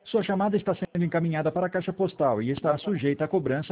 Sua chamada está sendo encaminhada para a caixa postal e está sujeita à cobrança